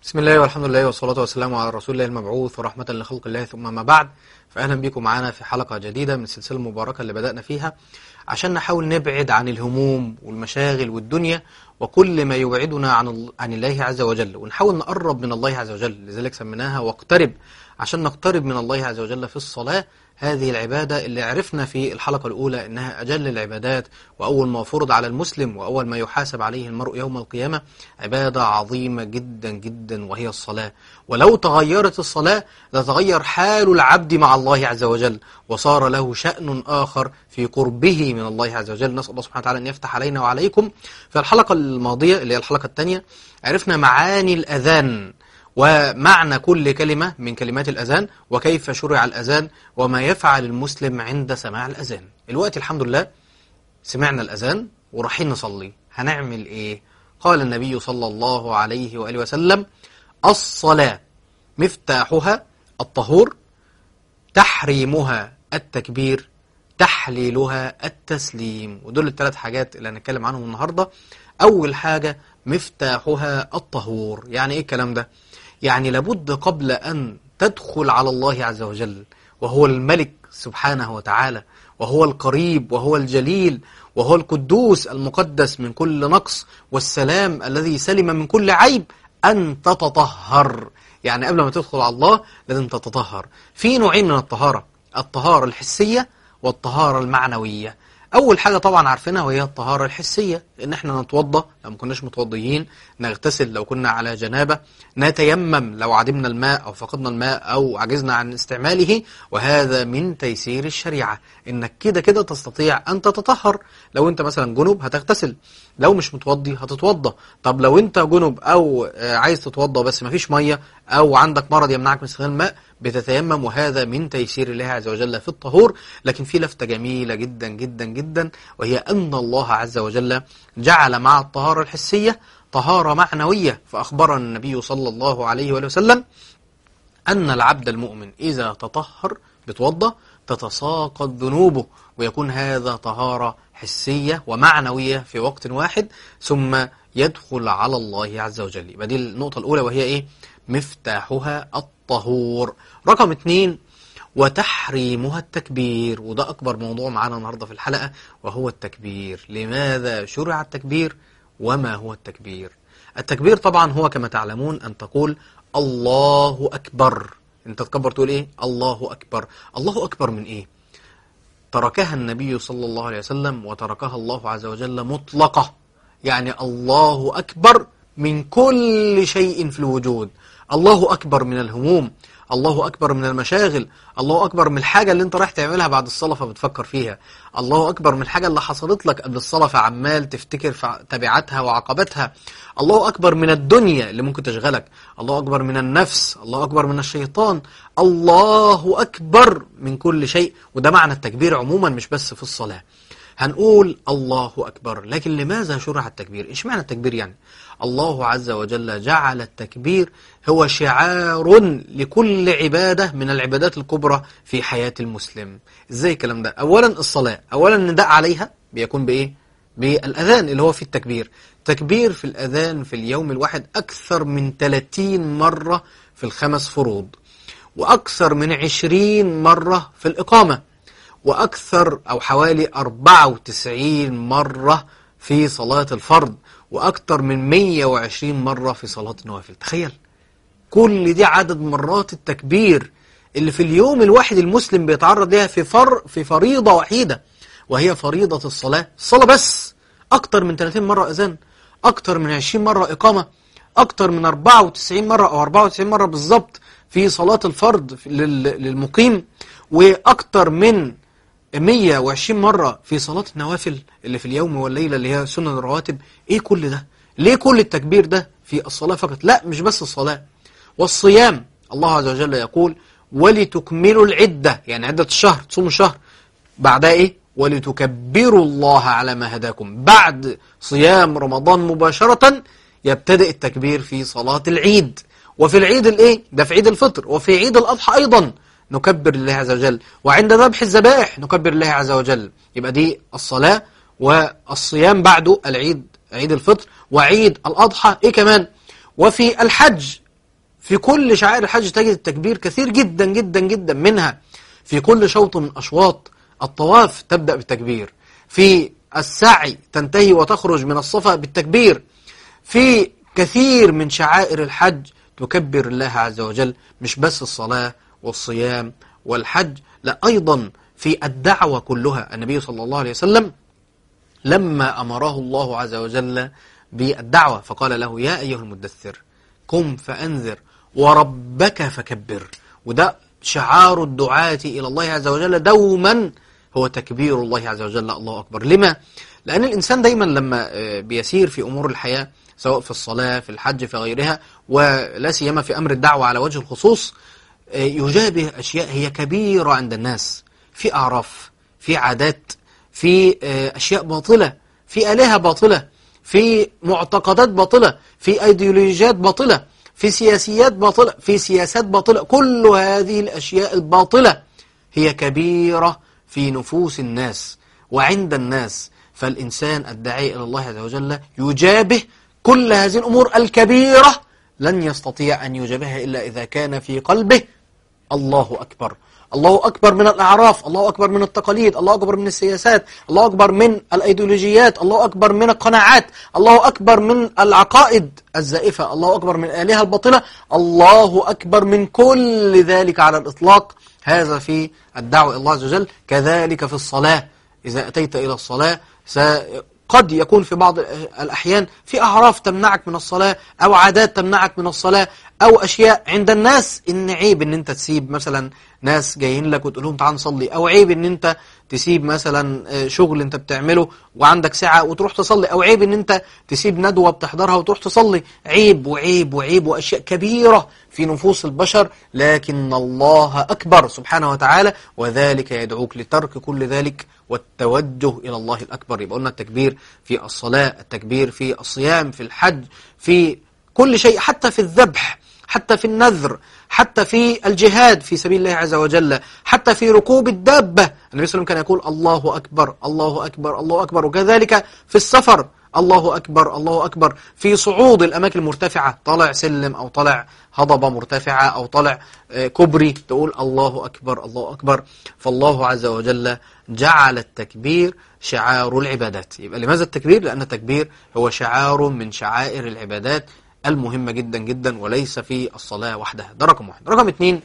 بسم الله والحمد لله والصلاة والسلام على رسول الله المبعوث ورحمة لخلق الله، ثم ما بعد. فأهلا بكم معنا في حلقة جديدة من السلسلة المباركة اللي بدأنا فيها عشان نحاول نبعد عن الهموم والمشاغل والدنيا وكل ما يبعدنا عن الله عز وجل، ونحاول نقرب من الله عز وجل. لذلك سميناها واقترب، عشان نقترب من الله عز وجل في الصلاة. هذه العبادة اللي عرفنا في الحلقة الأولى إنها أجل العبادات، وأول ما فرض على المسلم وأول ما يحاسب عليه المرء يوم القيامة، عبادة عظيمة جدا جدا وهي الصلاة. ولو تغيرت الصلاة لتغير حال العبد مع الله عز وجل، وصار له شأن آخر في قربه من الله عز وجل. نسأل الله سبحانه وتعالى أن يفتح علينا وعليكم. في الحلقة الماضية اللي هي الحلقة الثانية عرفنا معاني الأذان ومعنى كل كلمة من كلمات الأذان، وكيف شرع الأذان، وما يفعل المسلم عند سماع الأذان. الوقت الحمد لله سمعنا الأذان ورايحين نصلي، هنعمل إيه؟ قال النبي صلى الله عليه وآله وسلم: الصلاة مفتاحها الطهور، تحريمها التكبير، تحليلها التسليم. ودول الثلاث حاجات اللي هنتكلم عنهم النهاردة. أول حاجة مفتاحها الطهور. يعني إيه الكلام ده؟ يعني لابد قبل أن تدخل على الله عز وجل، وهو الملك سبحانه وتعالى، وهو القريب، وهو الجليل، وهو القدوس المقدس من كل نقص، والسلام الذي سلم من كل عيب، أن تتطهر. يعني قبل ما تدخل على الله لازم تتطهر. في نوعين من الطهارة: الطهارة الحسية والطهارة المعنوية. أول حاجة طبعا عارفينها وهي الطهارة الحسية، إن احنا نتوضى لو ما كناش متوضيين، نغتسل لو كنا على جنابة، نتيمم لو عدمنا الماء أو فقدنا الماء أو عجزنا عن استعماله. وهذا من تيسير الشريعة، إنك كده كده تستطيع أن تتطهر. لو أنت مثلا جنب هتغتسل، لو مش متوضي هتتوضى. طب لو أنت جنب أو عايز تتوضى بس مفيش مية، أو عندك مرض يمنعك من استخدام الماء، بتتيمم. وهذا من تيسير الله عز وجل في الطهور. لكن في لفتة جميلة جدا جدا جدا، وهي أن الله عز وجل جعل مع الطهارة الحسية طهارة معنوية. فأخبرنا النبي صلى الله عليه وآله وسلم أن العبد المؤمن إذا تطهر بتوضى تتساقط ذنوبه، ويكون هذا طهارة حسية ومعنوية في وقت واحد، ثم يدخل على الله عز وجل. يبقى دي النقطة الأولى، وهي إيه؟ مفتاحها الطهور. رقم 2: وتحريمها التكبير. وده أكبر موضوع معانا النهاردة في الحلقة، وهو التكبير. لماذا شرع التكبير؟ وما هو التكبير؟ التكبير طبعا هو كما تعلمون أن تقول الله أكبر. أنت تكبر تقول إيه؟ الله أكبر. الله أكبر من إيه؟ تركها النبي صلى الله عليه وسلم وتركها الله عز وجل مطلقة. يعني الله أكبر من كل شيء في الوجود. الله أكبر من الهموم، الله أكبر من المشاغل، الله أكبر من الحاجة اللي انت رايح تعملها بعد الصلاة فبتفكر فيها، الله أكبر من الحاجة اللي حصلت لك قبل الصلاة فعمال تفتكر في تبعاتها وعقباتها، الله أكبر من الدنيا اللي ممكن تشغلك، الله أكبر من النفس، الله أكبر من الشيطان، الله أكبر من كل شيء. وده معنى التكبير عموما، مش بس في الصلاة. هنقول الله أكبر، لكن لماذا شرع التكبير؟ إيش معنى التكبير يعني؟ الله عز وجل جعل التكبير هو شعار لكل عبادة من العبادات الكبرى في حياة المسلم. إزاي الكلام ده؟ أولا الصلاة، أولا النداء عليها بيكون بإيه؟ بالأذان اللي هو في التكبير. تكبير في الأذان في اليوم الواحد أكثر من 30 مرة في الخمس فروض، وأكثر من 20 مرة في الإقامة، وأكثر أو حوالي 94 مرة في صلاة الفرض، وأكثر من 120 مرة في صلاة النوافل. تخيل كل دي عدد مرات التكبير اللي في اليوم الواحد المسلم بيتعرض لها في فريضة وحيدة، وهي فريضة الصلاة. الصلاة بس أكثر من 30 مرة أذان، أكثر من 20 مرة إقامة، أكثر من 94 مرة أو 94 مرة بالضبط في صلاة الفرض للمقيم، وأكثر من 120 مرة في صلاة النوافل اللي في اليوم والليلة اللي هي سنن الرواتب. ايه كل ده؟ ليه كل التكبير ده في الصلاة فقط؟ لا، مش بس الصلاة، والصيام. الله عز وجل يقول ولتكملوا العدة، يعني عدة الشهر، تصوموا الشهر. بعدها ايه؟ ولتكبروا الله على ما هداكم. بعد صيام رمضان مباشرة يبتدئ التكبير في صلاة العيد. وفي العيد الايه؟ ده في عيد الفطر، وفي عيد الأضحى أيضا نكبر الله عز وجل، وعند ذبح الذبائح نكبر الله عز وجل. يبقى دي الصلاة. والصيام بعده العيد، عيد الفطر وعيد الأضحى. إيه كمان؟ وفي الحج في كل شعائر الحج تجد التكبير كثير جدا جدا جدا، منها في كل شوط من أشواط الطواف تبدأ بالتكبير، في السعي تنتهي وتخرج من الصفا بالتكبير، في كثير من شعائر الحج تكبر الله عز وجل، مش بس الصلاة والصيام والحج، لا أيضا في الدعوة كلها. النبي صلى الله عليه وسلم لما أمره الله عز وجل بالدعوة فقال له يا أيها المدثر قم فأنذر وربك فكبر. وده شعار الدعاة إلى الله عز وجل دوما هو تكبير الله عز وجل، الله أكبر. لما؟ لأن الإنسان دايما لما بيسير في أمور الحياة سواء في الصلاة في الحج في غيرها، ولا سيما في أمر الدعوة على وجه الخصوص، يجابه أشياء هي كبيرة عند الناس، في أعراف، في عادات، في أشياء باطلة، في آلهة باطلة، في معتقدات باطلة، في أيديولوجيات باطلة، في سياسيات باطلة، في سياسات باطلة. كل هذه الأشياء الباطلة هي كبيرة في نفوس الناس وعند الناس، فالإنسان الداعي إلى الله عز وجل يجابه كل هذه الأمور الكبيرة، لن يستطيع أن يجابهها إلا إذا كان في قلبه الله أكبر. الله أكبر من الأعراف، الله أكبر من التقاليد، الله أكبر من السياسات، الله أكبر من الأيديولوجيات، الله أكبر من القناعات، الله أكبر من العقائد الزائفة، الله أكبر من الآلهة الباطلة، الله أكبر من كل ذلك على الإطلاق. هذا في الدعوة إلى الله عز وجل. كذلك في الصلاة، إذا أتيت إلى الصلاة قد يكون في بعض الأحيان في أعراف تمنعك من الصلاة، أو عادات تمنعك من الصلاة، أو أشياء عند الناس إن عيب إن أنت تسيب مثلا ناس جايين لك وتقول لهم تعال نصلي، أو عيب إن أنت تسيب مثلا شغل أنت بتعمله وعندك ساعة وتروح تصلي، أو عيب إن أنت تسيب ندوة بتحضرها وتروح تصلي. عيب وعيب وعيب وأشياء كبيرة في نفوس البشر، لكن الله أكبر سبحانه وتعالى، وذلك يدعوك لترك كل ذلك والتوجه إلى الله الأكبر. يبقى قلنا التكبير في الصلاة، التكبير في الصيام، في الحج، في كل شيء، حتى في الذبح، حتى في النذر، حتى في الجهاد في سبيل الله عز وجل، حتى في ركوب الدابة. النبي صلى الله عليه وسلم كان يقول الله أكبر الله أكبر الله أكبر. وكذلك في السفر الله أكبر الله أكبر. في صعود الأماكن المرتفعة، طالع سلم أو طالع هضبة مرتفعة أو طالع كبري، تقول الله أكبر الله أكبر. فالله عز وجل جعل التكبير شعار العبادات. يبقى لماذا التكبير؟ لأن التكبير هو شعار من شعائر العبادات المهمة جدا جدا، وليس في الصلاة وحدها. ده رقم واحد. رقم اتنين،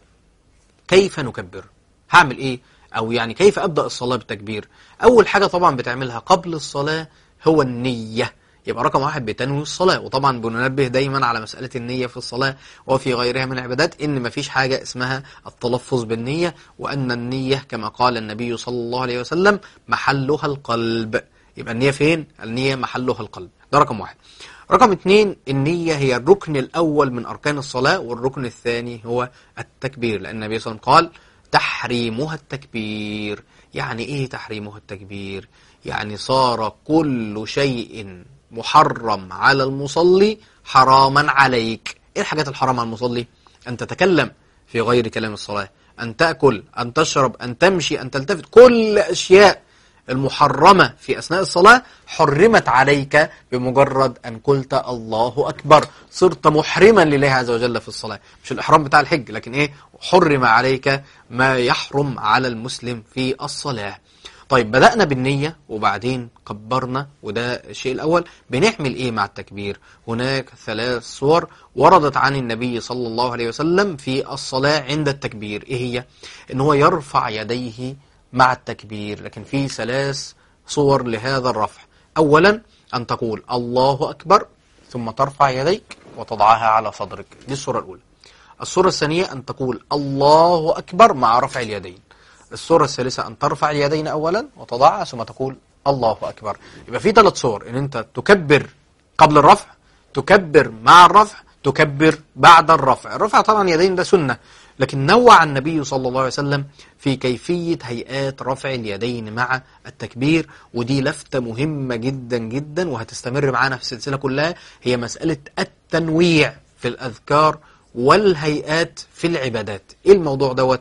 كيف نكبر؟ هعمل ايه؟ او يعني كيف ابدأ الصلاة بالتكبير؟ اول حاجة طبعا بتعملها قبل الصلاة هو النية. يبقى رقم واحد بتنوي الصلاة. وطبعا بننبه دايما على مسألة النية في الصلاة وفي غيرها من العبادات، ان مفيش حاجة اسمها التلفظ بالنية، وان النية كما قال النبي صلى الله عليه وسلم محلها القلب. يبقى النية فين؟ النية محلها القلب. ده رقم واحد. رقم اتنين، النية هي الركن الأول من أركان الصلاة، والركن الثاني هو التكبير، لأن النبي صلى الله عليه وسلم قال تحريمها التكبير. يعني إيه تحريمها التكبير؟ يعني صار كل شيء محرم على المصلي حراما عليك. إيه الحاجات الحرام على المصلي؟ أن تتكلم في غير كلام الصلاة، أن تأكل، أن تشرب، أن تمشي، أن تلتفت. كل أشياء المحرمة في أثناء الصلاة حرمت عليك بمجرد أن قلت الله أكبر. صرت محرما لله عز وجل في الصلاة. مش الإحرام بتاع الحج، لكن إيه؟ حرم عليك ما يحرم على المسلم في الصلاة. طيب بدأنا بالنية وبعدين كبرنا، وده الشيء الأول. بنعمل إيه مع التكبير؟ هناك 3 صور وردت عن النبي صلى الله عليه وسلم في الصلاة عند التكبير. إيه هي؟ إن هو يرفع يديه مع التكبير، لكن في 3 صور لهذا الرفع. أولا أن تقول الله أكبر ثم ترفع يديك وتضعها على صدرك، دي الصورة الأولى. الصورة الثانية أن تقول الله أكبر مع رفع اليدين. الصورة الثالثة أن ترفع اليدين أولا وتضعها ثم تقول الله أكبر. يبقى في 3 صور، إن أنت تكبر قبل الرفع، تكبر مع الرفع، تكبر بعد الرفع. الرفع طبعا يدين ده سنة، لكن نوع النبي صلى الله عليه وسلم في كيفية هيئات رفع اليدين مع التكبير. ودي لفتة مهمة جدا جدا وهتستمر معانا في السلسلة كلها، هي مسألة التنويع في الأذكار والهيئات في العبادات. إيه الموضوع دوت؟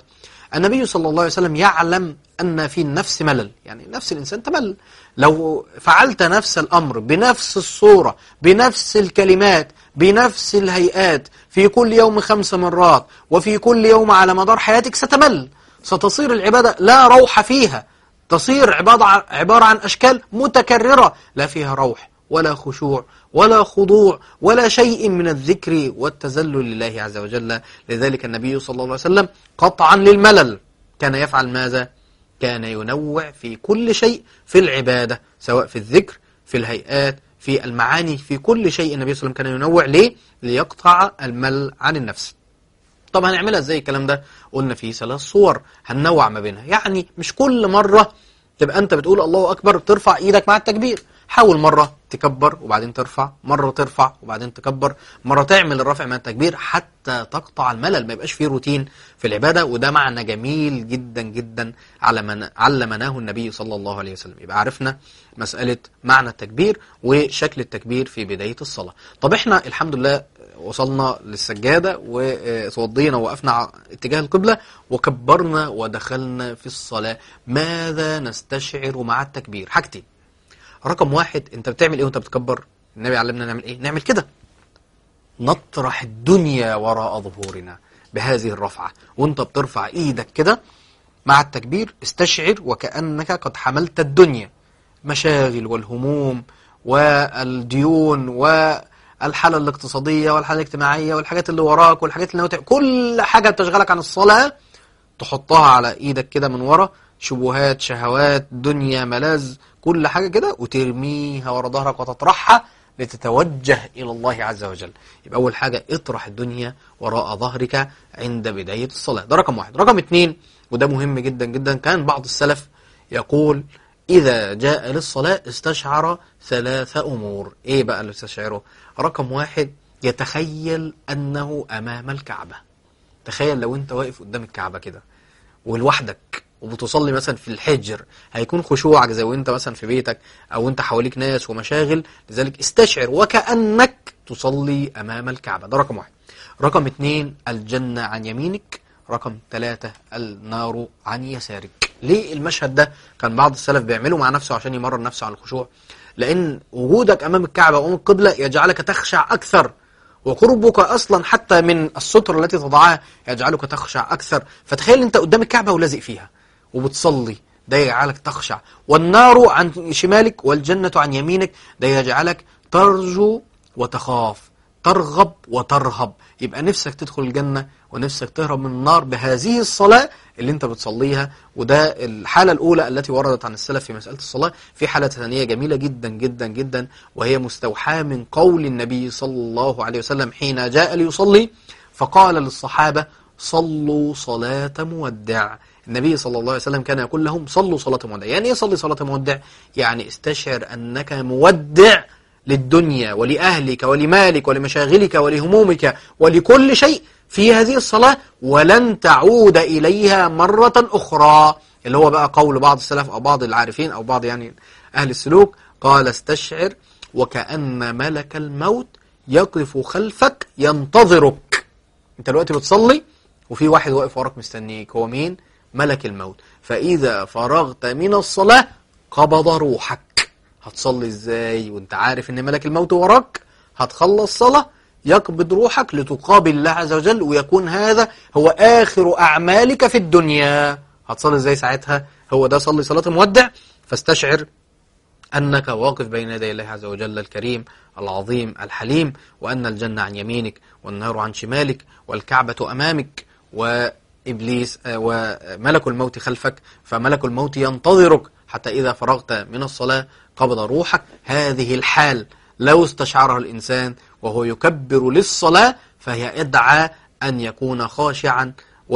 النبي صلى الله عليه وسلم يعلم أن في النفس ملل، يعني نفس الإنسان تمل. لو فعلت نفس الأمر بنفس الصورة بنفس الكلمات بنفس الهيئات في كل يوم 5 مرات وفي كل يوم على مدار حياتك ستمل، ستصير العبادة لا روح فيها، تصير عبارة عن أشكال متكررة لا فيها روح ولا خشوع ولا خضوع ولا شيء من الذكر والتذلل لله عز وجل. لذلك النبي صلى الله عليه وسلم قطعا للملل كان يفعل ماذا؟ كان ينوع في كل شيء في العبادة، سواء في الذكر في الهيئات في المعاني في كل شيء. النبي صلى الله عليه وسلم كان ينوع ليه؟ ليقطع الملل عن النفس. طب هنعملها ازاي الكلام ده؟ قلنا فيه 3 صور هننوع ما بينها. يعني مش كل مرة تبقى انت بتقول الله اكبر ترفع ايدك مع التكبير، حاول مرة تكبر وبعدين ترفع، مرة ترفع وبعدين تكبر، مرة تعمل الرفع مع التكبير حتى تقطع الملل، ما يبقاش فيه روتين في العبادة. وده معنى جميل جدا جدا علمناه النبي صلى الله عليه وسلم. يبقى عرفنا مسألة معنى التكبير وشكل التكبير في بداية الصلاة. طب احنا الحمد لله وصلنا للسجادة وتوضينا ووقفنا اتجاه القبلة وكبرنا ودخلنا في الصلاة، ماذا نستشعر مع التكبير؟ حاجتين. رقم 1، انت بتعمل ايه وانت بتكبر؟ النبي علمنا نعمل ايه؟ نعمل كده، نطرح الدنيا وراء ظهورنا بهذه الرفعة. وانت بترفع ايدك كده مع التكبير استشعر وكأنك قد حملت الدنيا، مشاغل والهموم والديون والحالة الاقتصادية والحالة الاجتماعية والحاجات اللي وراك والحاجات اللي كل حاجة بتشغلك عن الصلاة تحطها على ايدك كده من ورا، شبهات شهوات دنيا ملاذ كل حاجة كده، وترميها ورا ظهرك وتطرحها لتتوجه إلى الله عز وجل. يبقى أول حاجة اطرح الدنيا وراء ظهرك عند بداية الصلاة، ده رقم 1. رقم 2 وده مهم جدا جدا، كان بعض السلف يقول إذا جاء للصلاة استشعر 3 أمور. إيه بقى اللي استشعره؟ رقم 1 يتخيل أنه أمام الكعبة. تخيل لو أنت واقف قدام الكعبة كده ولوحدك وبتصلي مثلا في الحجر، هيكون خشوعك زي وانت مثلا في بيتك او انت حواليك ناس ومشاغل. لذلك استشعر وكأنك تصلي امام الكعبة، ده رقم 1. رقم 2 الجنة عن يمينك. رقم 3 النار عن يسارك. ليه المشهد ده كان بعض السلف بيعمله مع نفسه عشان يمرن نفسه على الخشوع؟ لان وجودك امام الكعبة وامام القبلة يجعلك تخشع اكثر، وقربك أصلا حتى من الستر التي تضعها يجعلك تخشع أكثر. فتخيل أنت قدام الكعبة ولازق فيها وبتصلي، ده يجعلك تخشع. والنار عن شمالك والجنة عن يمينك، ده يجعلك ترجو وتخاف، ترغب وترهب. يبقى نفسك تدخل الجنة ونفسك تهرب من النار بهذه الصلاة اللي انت بتصليها. وده الحالة الأولى التي وردت عن السلف في مسألة الصلاة. في حالة ثانية جميلة جدا جدا جدا، وهي مستوحاة من قول النبي صلى الله عليه وسلم حين جاء ليصلي فقال للصحابة صلوا صلاة مودع. النبي صلى الله عليه وسلم كان يقول لهم صلوا صلاة مودع. يعني ايه صلي صلاة مودع؟ يعني استشعر أنك مودع للدنيا ولأهلك ولمالك ولمشاغلك ولهمومك ولكل شيء في هذه الصلاة، ولن تعود إليها مرة أخرى. اللي هو بقى قول بعض السلف أو بعض العارفين أو بعض يعني أهل السلوك، قال استشعر وكأن ملك الموت يقف خلفك ينتظرك. انت دلوقتي بتصلي وفي واحد واقف وراك مستنيك، هو مين؟ ملك الموت. فإذا فرغت من الصلاة قبض روحك. هتصلي ازاي وانت عارف ان ملك الموت وراك؟ هتخلص صلاة يقبض روحك لتقابل الله عز وجل، ويكون هذا هو آخر أعمالك في الدنيا. هتصلي ازاي ساعتها؟ هو ده صلي صلاة مودع. فاستشعر أنك واقف بين يدي الله عز وجل الكريم العظيم الحليم، وأن الجنة عن يمينك والنار عن شمالك والكعبة أمامك وإبليس وملك الموت خلفك، فملك الموت ينتظرك حتى إذا فرغت من الصلاة قبض روحك. هذه الحال لو استشعرها الإنسان وهو يكبر للصلاة فهي يدعى أن يكون خاشعا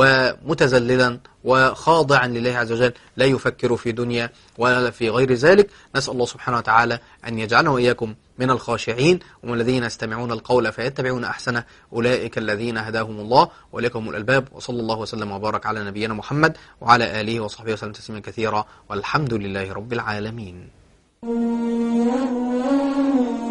ومتذللا وخاضعا لله عز وجل، لا يفكر في دنيا ولا في غير ذلك. نسأل الله سبحانه وتعالى أن يجعلنا وإياكم من الخاشعين ومن الذين يستمعون القول فيتبعون أحسنه، أولئك الذين هداهم الله وإليكم الألباب. وصلى الله وسلم وبارك على نبينا محمد وعلى آله وصحبه وسلم تسليما كثيرا، والحمد لله رب العالمين.